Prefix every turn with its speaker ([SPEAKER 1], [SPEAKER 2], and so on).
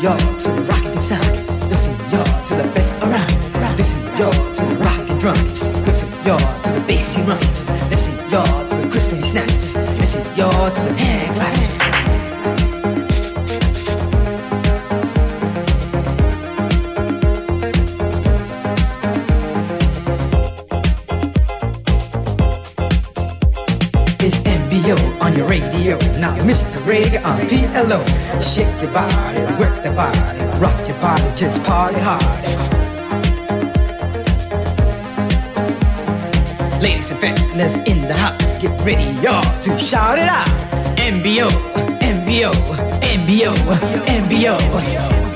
[SPEAKER 1] y'all to the rockin' sound. Listen y'all to the best around. Listen y'all to the rockin' drums. Listen y'all to the bassy runs. Listen y'all to the crispy snaps. Listen y'all to the hand claps. On your radio, now Mr. Reggae on PLO. Shake your body, work the body, rock your body, just party hard. Ladies and fellas in the house, get ready y'all to shout it out. MBO, MBO, MBO, MBO.